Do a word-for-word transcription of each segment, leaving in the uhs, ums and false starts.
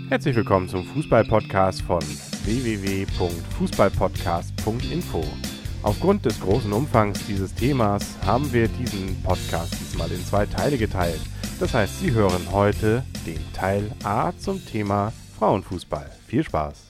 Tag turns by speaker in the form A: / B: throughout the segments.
A: Herzlich willkommen zum Fußball-Podcast von w w w punkt fußballpodcast punkt info. Aufgrund des großen Umfangs dieses Themas haben wir diesen Podcast diesmal in zwei Teile geteilt. Das heißt, Sie hören heute den Teil A zum Thema Frauenfußball. Viel Spaß!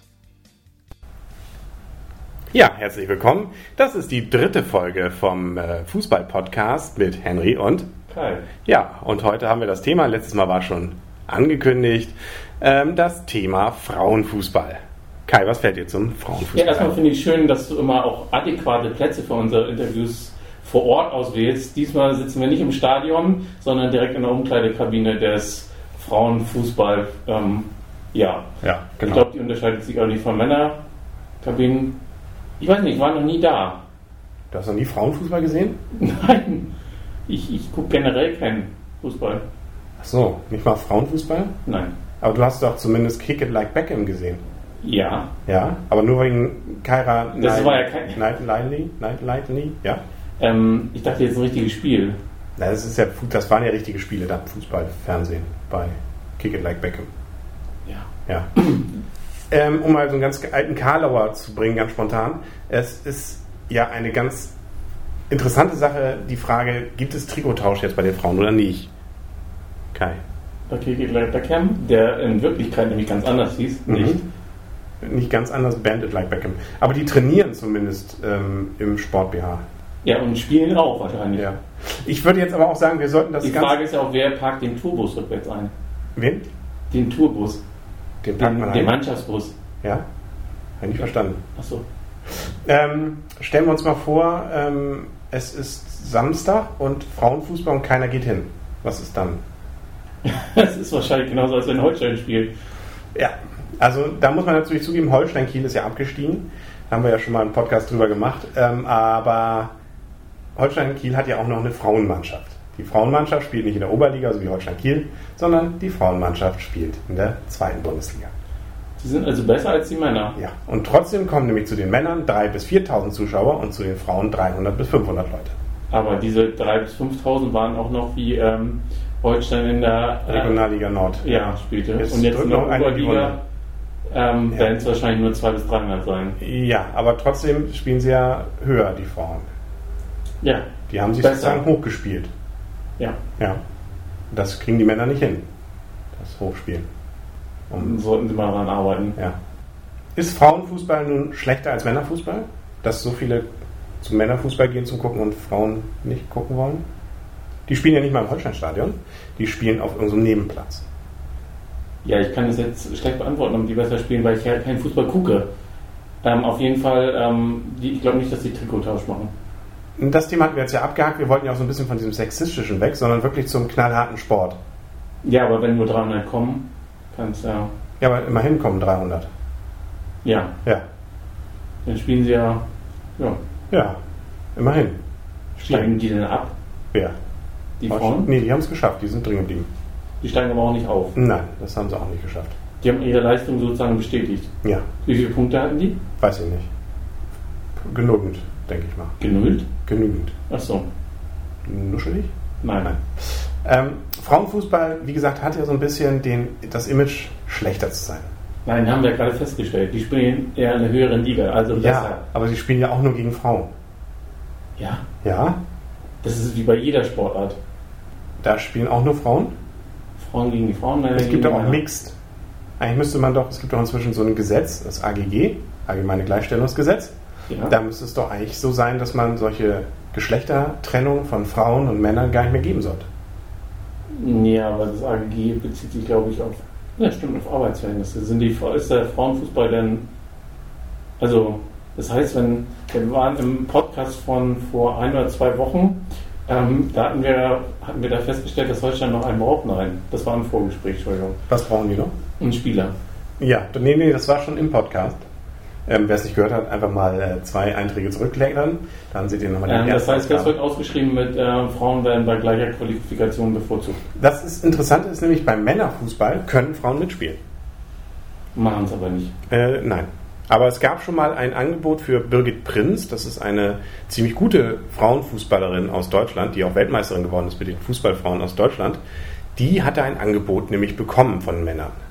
A: Ja, herzlich willkommen. Das ist die dritte Folge vom äh, Fußball-Podcast mit Henry und
B: Kai.
A: Ja, und heute haben wir das Thema, letztes Mal war schon angekündigt, ähm, das Thema Frauenfußball. Kai, was fällt dir zum Frauenfußball?
B: Ja, erstmal finde ich schön, dass du immer auch adäquate Plätze für unsere Interviews vor Ort auswählst. Diesmal sitzen wir nicht im Stadion, sondern direkt in der Umkleidekabine des Frauenfußball. Ähm, ja.
A: ja, genau.
B: Ich glaube, die unterscheidet sich auch nicht von Männerkabinen. Ich weiß nicht, ich war noch nie da.
A: Du hast noch nie Frauenfußball gesehen?
B: Nein, ich, ich gucke generell keinen Fußball.
A: Ach so, nicht mal Frauenfußball?
B: Nein.
A: Aber du hast doch zumindest Kick It Like Beckham gesehen.
B: Ja.
A: Ja, aber nur wegen Kyra
B: Das war ja kein...
A: Knightley, Knightley, ja?
B: Ähm, ich dachte jetzt ein richtiges Spiel.
A: Na, das ist ja, das waren ja richtige Spiele da im Fußballfernsehen bei Kick It Like Beckham.
B: Ja.
A: Ja. ähm, um mal so einen ganz alten Karlauer zu bringen, ganz spontan. Es ist ja eine ganz interessante Sache, die Frage, gibt es Trikottausch jetzt bei den Frauen oder nicht? Kai.
B: Bei Kick It Like Beckham, der in Wirklichkeit nämlich ganz anders hieß,
A: Mhm.
B: nicht?
A: Nicht ganz anders, Band It Like Beckham. Aber die trainieren zumindest ähm, im Sport-B H.
B: Ja, und spielen auch wahrscheinlich.
A: Ja. Ich würde jetzt aber auch sagen, wir sollten das
B: Die
A: ganz...
B: Frage ist ja auch, wer parkt den Tourbus rückwärts ein?
A: Wen?
B: Den Tourbus.
A: Den packt
B: Den,
A: man
B: den
A: ein.
B: Mannschaftsbus.
A: Ja? Habe ich nicht verstanden.
B: Achso.
A: Ähm, stellen wir uns mal vor, ähm, es ist Samstag und Frauenfußball und keiner geht hin. Was ist dann?
B: Das ist wahrscheinlich genauso, als wenn Holstein spielt.
A: Ja, also da muss man natürlich zugeben, Holstein Kiel ist ja abgestiegen. Da haben wir ja schon mal einen Podcast drüber gemacht. Ähm, aber Holstein Kiel hat ja auch noch eine Frauenmannschaft. Die Frauenmannschaft spielt nicht in der Oberliga, so wie Holstein Kiel, sondern die Frauenmannschaft spielt in der zweiten Bundesliga.
B: Sie sind also besser als die Männer.
A: Ja, und trotzdem kommen nämlich zu den Männern dreitausend bis viertausend Zuschauer und zu den Frauen dreihundert bis fünfhundert Leute.
B: Aber diese dreitausend bis fünftausend waren auch noch wie ähm, Holstein in der äh,
A: Regionalliga Nord.
B: Ja, spielte.
A: Jetzt
B: und jetzt in der
A: drückt noch eine
B: Oberliga ähm,
A: Ja.
B: werden es wahrscheinlich nur zweihundert bis dreihundert sein.
A: Ja, aber trotzdem spielen sie ja höher, die Frauen.
B: Ja.
A: Die haben sich
B: Besser.
A: sozusagen hochgespielt.
B: Ja.
A: Ja. Das kriegen die Männer nicht hin. Das Hochspielen. Um,
B: Sollten sie mal daran arbeiten.
A: ja. Ist Frauenfußball nun schlechter als Männerfußball? Dass so viele zum Männerfußball gehen zum Gucken und Frauen nicht gucken wollen? Die spielen ja nicht mal im Holsteinstadion. Die spielen auf irgendeinem Nebenplatz.
B: Ja, ich kann das jetzt schlecht beantworten, ob die besser spielen, weil ich ja keinen Fußball gucke. Ähm, auf jeden Fall, ähm, die, ich glaube nicht, dass die Trikottausch machen.
A: Das Thema hatten wir jetzt ja abgehakt. Wir wollten ja auch so ein bisschen von diesem Sexistischen weg, sondern wirklich zum knallharten Sport.
B: Ja, aber wenn nur dreihundert kommen, kann es ja...
A: Ja, aber immerhin kommen dreihundert.
B: Ja,
A: Ja.
B: dann spielen sie ja... Ja,
A: Ja, immerhin.
B: steigen die denn ab,
A: Wer?
B: die Frauen?
A: Nee, die haben es geschafft. Die sind drin geblieben.
B: Die steigen aber auch nicht auf.
A: Nein, das haben sie auch nicht geschafft.
B: Die haben ihre Leistung sozusagen bestätigt.
A: Ja,
B: Wie viele Punkte hatten die?
A: weiß ich nicht. Genügend, denke ich mal.
B: Genullt?
A: Genügend.
B: Achso,
A: Nuschelig?
B: nein.
A: Nein. Ähm, Frauenfußball, wie gesagt, hat ja so ein bisschen den, das Image, schlechter zu sein.
B: Nein, haben wir gerade festgestellt. Die spielen eher in einer höheren Liga, also besser.
A: Ja, aber sie spielen ja auch nur gegen Frauen.
B: Ja,
A: Ja,
B: das ist wie bei jeder Sportart.
A: da spielen auch nur Frauen.
B: Frauen gegen die Frauen, Männer
A: Es
B: gegen
A: gibt
B: die
A: doch auch
B: Männer.
A: Mixed. Eigentlich müsste man doch, es gibt doch inzwischen so ein Gesetz, das A G G, Allgemeine Gleichstellungsgesetz.
B: Ja.
A: Da müsste es doch eigentlich so sein, dass man solche Geschlechtertrennung von Frauen und Männern gar nicht mehr geben sollte.
B: Ja, aber das A G G bezieht sich, glaube ich, auf, ja, stimmt, auf Arbeitsverhältnisse. Sind die, ist der Frauenfußball denn, also, das heißt, wenn, wir waren im Podcast von vor ein oder zwei Wochen, ähm, da hatten wir, hatten wir da festgestellt, dass Holstein noch einen braucht. Nein, das war im Vorgespräch, Entschuldigung.
A: Was brauchen die noch?
B: Ein Spieler.
A: Ja, nee, nee, das war schon im Podcast. Ähm, Wer es nicht gehört hat, einfach mal äh, zwei Einträge zurückkleckern. Dann seht ihr nochmal den
B: Ähm, das
A: ersten
B: heißt, das
A: Ausgabe.
B: wird ausgeschrieben mit äh, Frauen werden bei gleicher Qualifikation bevorzugt.
A: Das ist interessant, ist nämlich beim Männerfußball können Frauen mitspielen.
B: Machen es aber nicht.
A: Äh, nein. Aber es gab schon mal ein Angebot für Birgit Prinz. Das ist eine ziemlich gute Frauenfußballerin aus Deutschland, die auch Weltmeisterin geworden ist mit den Fußballfrauen aus Deutschland. Die hatte ein Angebot nämlich bekommen von Männern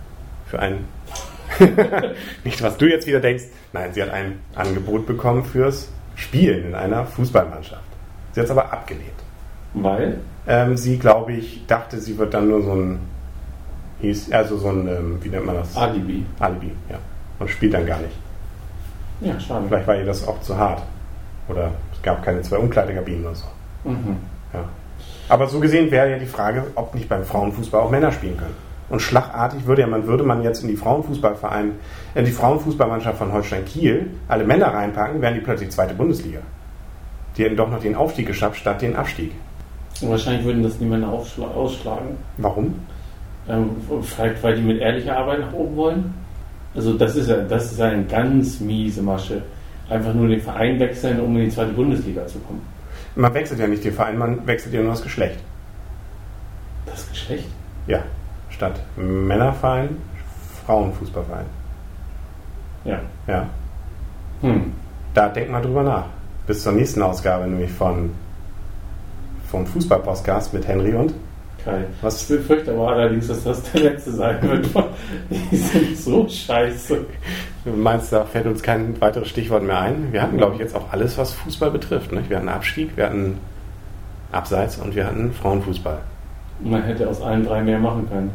A: für ein... Nicht, was du jetzt wieder denkst. Nein, sie hat ein Angebot bekommen fürs Spielen in einer Fußballmannschaft. Sie hat es aber abgelehnt.
B: Weil?
A: Ähm, sie, glaube ich, dachte, sie wird dann nur so ein... Hieß, also so ein, ähm, wie nennt man das?
B: Alibi.
A: Alibi, ja. Und spielt dann gar nicht.
B: Ja, schade.
A: Vielleicht war ihr das auch zu hart. Oder es gab keine zwei Umkleidekabinen oder so.
B: Mhm.
A: Ja. Aber so gesehen wäre ja die Frage, ob nicht beim Frauenfußball auch Männer spielen können. Und schlagartig würde, ja, man, würde man jetzt in die Frauenfußballverein, in die Frauenfußballmannschaft von Holstein Kiel alle Männer reinpacken, wären die plötzlich zweite Bundesliga. Die hätten doch noch den Aufstieg geschafft, statt den Abstieg.
B: Und wahrscheinlich würden das die Männer aufschla- ausschlagen.
A: Warum?
B: Ähm, vielleicht, weil die mit ehrlicher Arbeit nach oben wollen. Also das ist ja, das ist ja eine ganz miese Masche. Einfach nur den Verein wechseln, um in die zweite Bundesliga zu kommen.
A: Man wechselt ja nicht den Verein, man wechselt ja nur das Geschlecht.
B: Das Geschlecht?
A: Ja. Statt Männerverein, Frauenfußballverein.
B: Ja.
A: Ja.
B: Hm.
A: Da denk mal drüber nach. Bis zur nächsten Ausgabe, nämlich von vom Fußball-Podcast mit Henry und
B: Kai.
A: Was?
B: Ich befürchte aber allerdings, dass das der letzte sein wird. Die sind so scheiße.
A: Du meinst, da fällt uns kein weiteres Stichwort mehr ein? Wir hatten, glaube ich, jetzt auch alles, was Fußball betrifft. Nicht? Wir hatten Abstieg, wir hatten Abseits und wir hatten Frauenfußball.
B: Man hätte aus allen drei mehr machen können.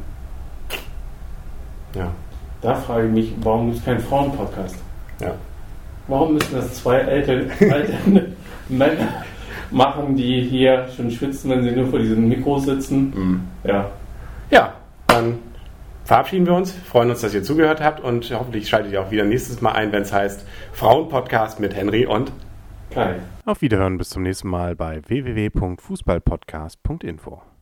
A: Ja.
B: Da frage ich mich, warum gibt es keinen Frauen-Podcast?
A: Ja.
B: Warum müssen das zwei ältere, alternde Männer machen, die hier schon schwitzen, wenn sie nur vor diesem Mikro sitzen?
A: Mhm.
B: Ja.
A: Ja, dann verabschieden wir uns, freuen uns, dass ihr zugehört habt und hoffentlich schaltet ihr auch wieder nächstes Mal ein, wenn es heißt Frauen-Podcast mit Henry und
B: Kai.
A: Auf Wiederhören, bis zum nächsten Mal bei w w w punkt fußballpodcast punkt info.